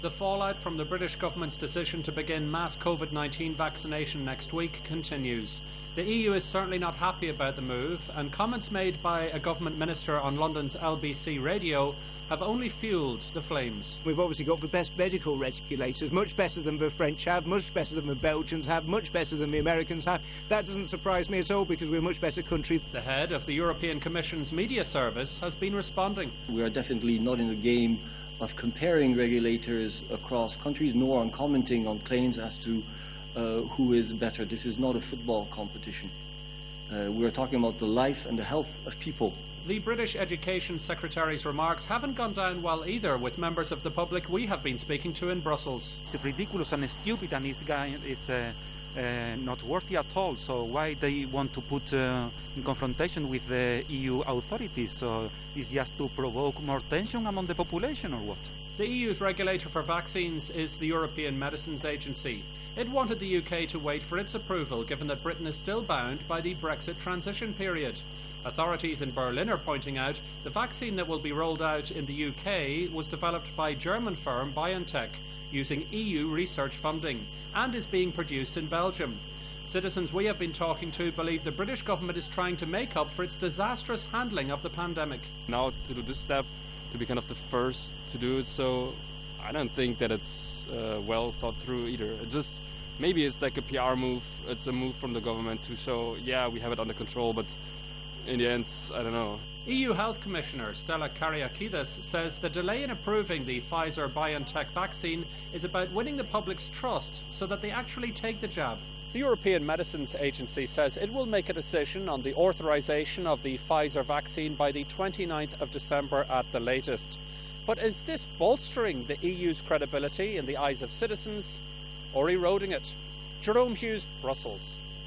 The fallout from the British government's decision to begin mass COVID nineteen vaccination next week continues. The E U is certainly not happy about the move, and comments made by a government minister on London's L B C radio have only fuelled the flames.
We've obviously got the best medical regulators, much better than the French have, much better than the Belgians have, much better than the Americans have. That doesn't surprise me at all because we're a much better country.
The head of the European Commission's media service has been responding.
We are definitely not in the game of comparing regulators across countries, nor on commenting on claims as to uh, who is better. This is not a football competition. Uh, we are talking about the life and the health of people.
The British Education Secretary's remarks haven't gone down well either with members of the public we have been speaking to in Brussels.
It's ridiculous and stupid, and it's, it's uh, uh, not worthy at all. So why they want to put uh, in confrontation with the E U authorities? So it's just to provoke more tension among the population, or what?
The E U's regulator for vaccines is the European Medicines Agency. It wanted the U K to wait for its approval, given that Britain is still bound by the Brexit transition period. Authorities in Berlin are pointing out the vaccine that will be rolled out in the U K was developed by German firm BioNTech using E U research funding and is being produced in Belgium. Citizens we have been talking to believe the British government is trying to make up for its disastrous handling of the pandemic.
Now to do this step, to be kind of the first to do it, so I don't think that it's uh, well thought through either. It just, maybe it's like a P R move, it's a move from the government to show, yeah, we have it under control, but in the end, I don't know.
E U Health Commissioner Stella Kyriakides says the delay in approving the Pfizer-BioNTech vaccine is about winning the public's trust so that they actually take the jab. The European Medicines Agency says it will make a decision on the authorisation of the Pfizer vaccine by the twenty-ninth of December at the latest. But is this bolstering the E U's credibility in the eyes of citizens or eroding it? Jerome Hughes, Brussels.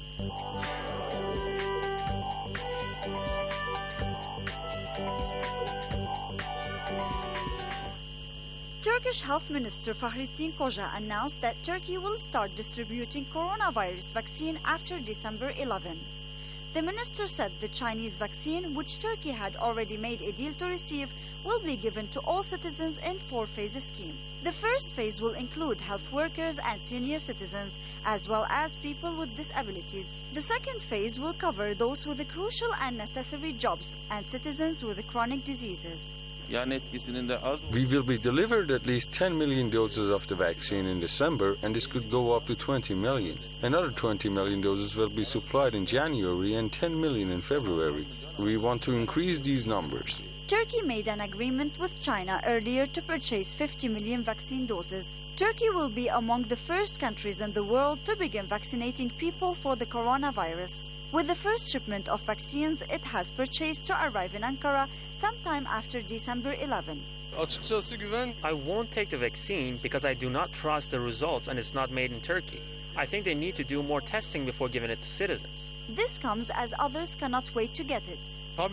Turkish Health Minister Fahrettin Koca announced that Turkey will start distributing coronavirus vaccine after December eleventh. The minister said the Chinese vaccine, which Turkey had already made a deal to receive, will be given to all citizens in four-phase scheme. The first phase will include health workers and senior citizens, as well as people with disabilities. The second phase will cover those with the crucial and necessary jobs and citizens with chronic diseases.
We will be delivered at least ten million doses of the vaccine in December, and this could go up to twenty million. Another twenty million doses will be supplied in January and ten million in February. We want to increase these numbers.
Turkey made an agreement with China earlier to purchase fifty million vaccine doses. Turkey will be among the first countries in the world to begin vaccinating people for the coronavirus, with the first shipment of vaccines it has purchased to arrive in Ankara sometime after December eleventh.
I won't take the vaccine because I do not trust the results and it's not made in Turkey. I think they need to do more testing before giving it to citizens.
This comes as others cannot wait to get it.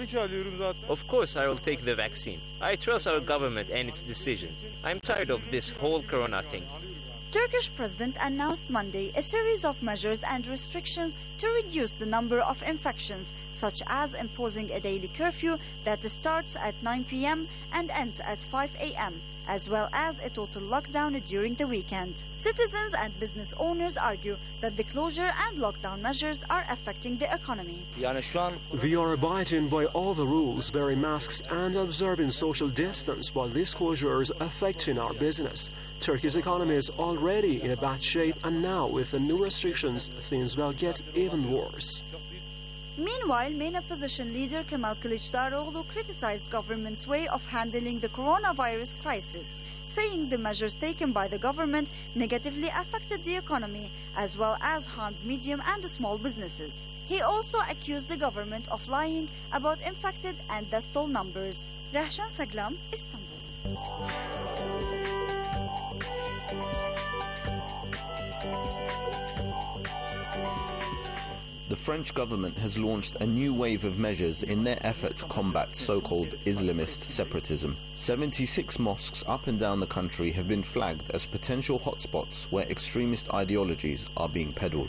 Of course I will take the vaccine. I trust our government and its decisions. I'm tired of this whole corona thing.
Turkish president announced Monday a series of measures and restrictions to reduce the number of infections, such as imposing a daily curfew that starts at nine p.m. and ends at five a.m., as well as a total lockdown during the weekend. Citizens and business owners argue that the closure and lockdown measures are affecting the economy.
We are abiding by all the rules, wearing masks and observing social distance, while these closures are affecting our business. Turkey's economy is already in a bad shape, and now with the new restrictions, things will get even worse.
Meanwhile, main opposition leader Kemal Kılıçdaroğlu criticized government's way of handling the coronavirus crisis, saying the measures taken by the government negatively affected the economy as well as harmed medium and small businesses. He also accused the government of lying about infected and death toll numbers. Rahshan Saglam, Istanbul.
The French government has launched a new wave of measures in their effort to combat so-called Islamist separatism. seventy-six mosques up and down the country have been flagged as potential hotspots where extremist ideologies are being peddled.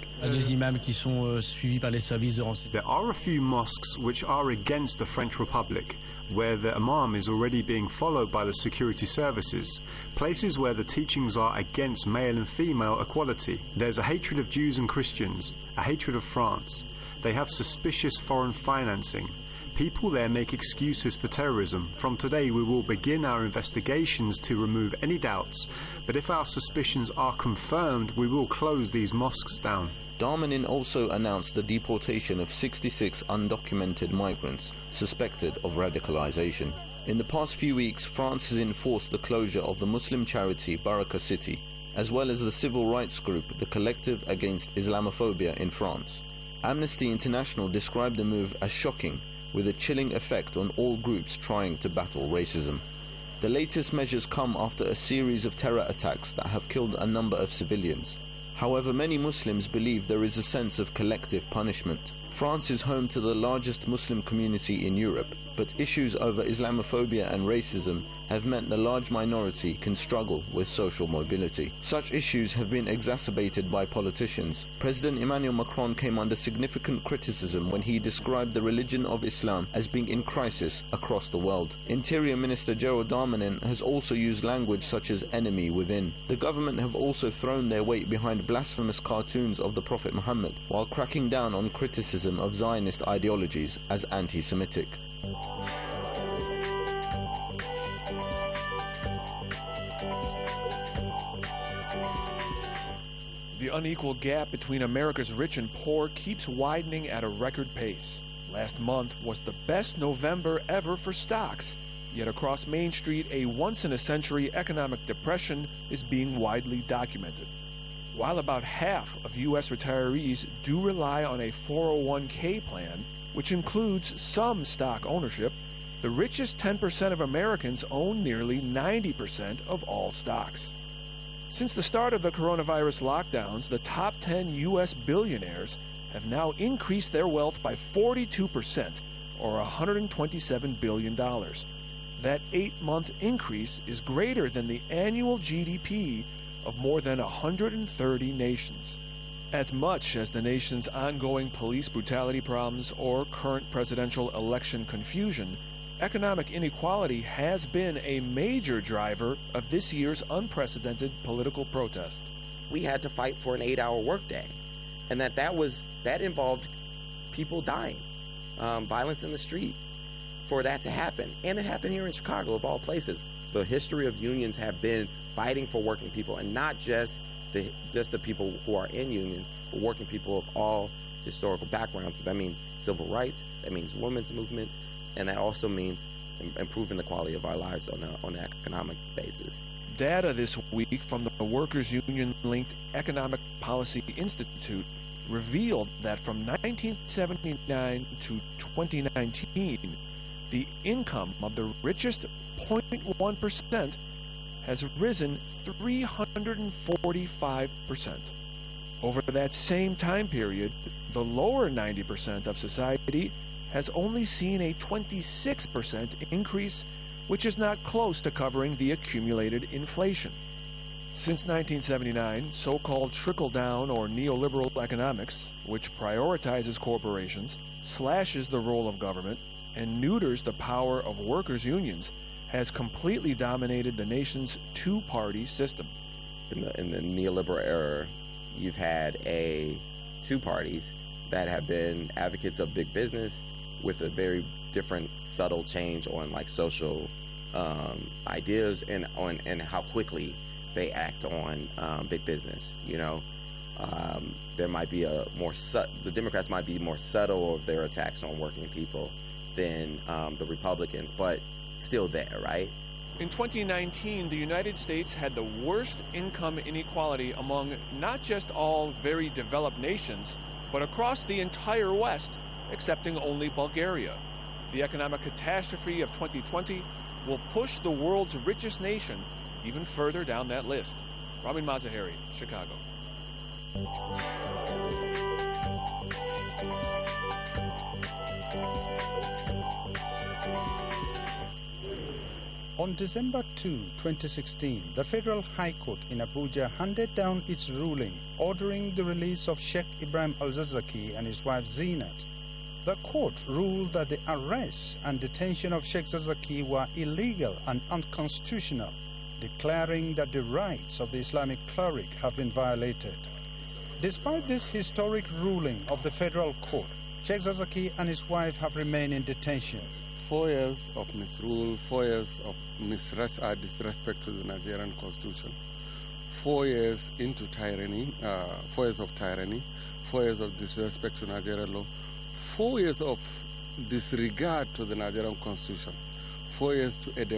There are a few mosques which are against the French Republic,
where the imam is already being followed by the security services, places where the teachings are against male and female equality. There's a hatred of Jews and Christians, a hatred of France. They have suspicious foreign financing. People there make excuses for terrorism. From today we will begin our investigations to remove any doubts, but if our suspicions are confirmed, we will close these mosques down.
Darmanin also announced the deportation of sixty-six undocumented migrants suspected of radicalization. In the past few weeks, France has enforced the closure of the Muslim charity Baraka City, as well as the civil rights group the Collective Against Islamophobia in France. Amnesty International described the move as shocking, with a chilling effect on all groups trying to battle racism. The latest measures come after a series of terror attacks that have killed a number of civilians. However, many Muslims believe there is a sense of collective punishment. France is home to the largest Muslim community in Europe, but issues over Islamophobia and racism have meant the large minority can struggle with social mobility. Such issues have been exacerbated by politicians. President Emmanuel Macron came under significant criticism when he described the religion of Islam as being in crisis across the world. Interior Minister Gerald Darmanin has also used language such as enemy within. The government have also thrown their weight behind blasphemous cartoons of the Prophet Muhammad, while cracking down on criticism of Zionist ideologies as anti-Semitic.
The unequal gap between America's rich and poor keeps widening at a record pace. Last month was the best November ever for stocks, yet across Main Street a once-in-a-century economic depression is being widely documented. While about half of U S retirees do rely on a four oh one k plan, which includes some stock ownership, the richest ten percent of Americans own nearly ninety percent of all stocks. Since the start of the coronavirus lockdowns, the top ten U S billionaires have now increased their wealth by forty-two percent, or one hundred twenty-seven billion dollars. That eight-month increase is greater than the annual G D P of more than one hundred thirty nations. As much as the nation's ongoing police brutality problems or current presidential election confusion, economic inequality has been a major driver of this year's unprecedented political protest.
We had to fight for an eight-hour workday, and that that was that involved people dying, um, violence in the street, for that to happen. And it happened here in Chicago, of all places. The history of unions have been fighting for working people, and not just the just the people who are in unions, but working people of all historical backgrounds. That means civil rights, that means women's movements, and that also means improving the quality of our lives on, a, on an economic basis.
Data this week from the Workers' Union-linked Economic Policy Institute revealed that from nineteen seventy-nine to twenty nineteen, the income of the richest zero point one percent has risen three hundred forty-five percent. Over that same time period, the lower ninety percent of society has only seen a twenty-six percent increase, which is not close to covering the accumulated inflation. Since nineteen seventy-nine, so-called trickle-down or neoliberal economics, which prioritizes corporations, slashes the role of government, and neuters the power of workers' unions, has completely dominated the nation's two-party system.
In the, in the neoliberal era, you've had a two parties that have been advocates of big business with a very different subtle change on like social um, ideas and on and how quickly they act on um, big business. You know, um, there might be a more su- the Democrats might be more subtle of their attacks on working people than um, the Republicans, but still there, right?
In twenty nineteen, the United States had the worst income inequality among not just all very developed nations, but across the entire West, excepting only Bulgaria. The economic catastrophe of twenty twenty will push the world's richest nation even further down that list. Ramin Mazaheri, Chicago.
On December second, twenty sixteen, the Federal High Court in Abuja handed down its ruling ordering the release of Sheikh Ibrahim Al-Zakzaky and his wife Zeenat. the court ruled that the arrest and detention of Sheikh Zakzaky were illegal and unconstitutional, declaring that the rights of the Islamic cleric have been violated. Despite this historic ruling of the federal court, Sheikh Zakzaky and his wife have remained in detention.
Four years of misrule, four years of misres- uh, disrespect to the Nigerian constitution, four years into tyranny, uh, four years of tyranny, four years of disrespect to Nigerian law, four years of disregard to the Nigerian constitution, four years to a